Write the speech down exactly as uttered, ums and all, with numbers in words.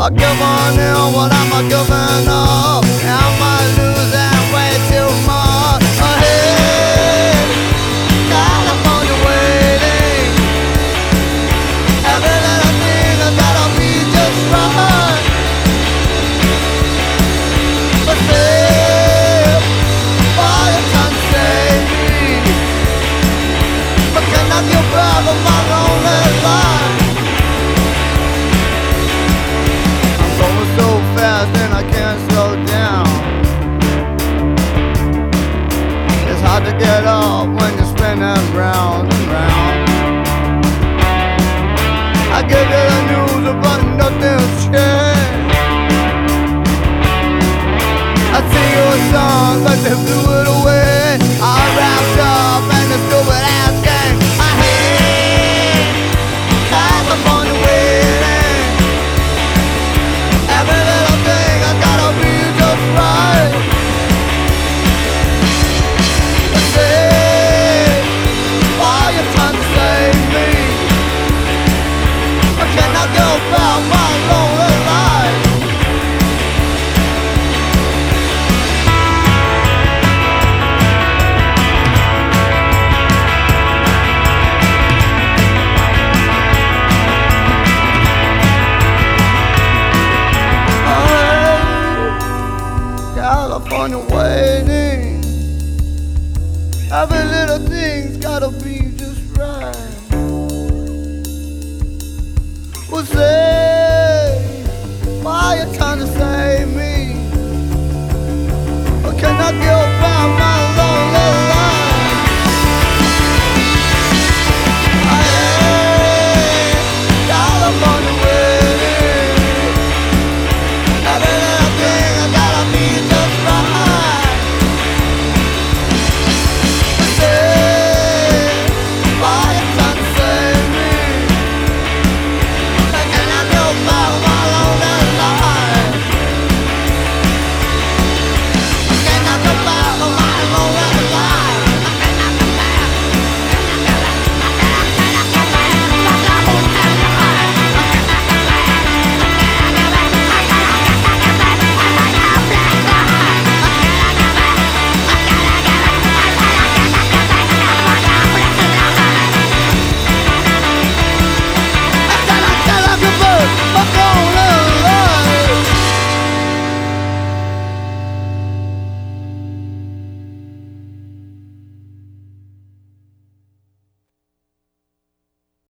I give on in what I'm a giving up. Am I losing way too much? Ahead, California waiting. Every little thing has gotta be just right. But save, all you can save me. But can I get back on my lonely life? So fast and I can't slow down. It's hard to get off when you're spinning round and round. I give you the news but nothing's changed. I sing you a song but they blew it away. I wrapped up in the stupid ass game. I hate California waiting. Every little thing has gotta be just right. Save all your time to save me. I cannot go about my lonely life. California waiting. Every little thing's gotta be just right. Well, say, why you trying to save me? Or can I go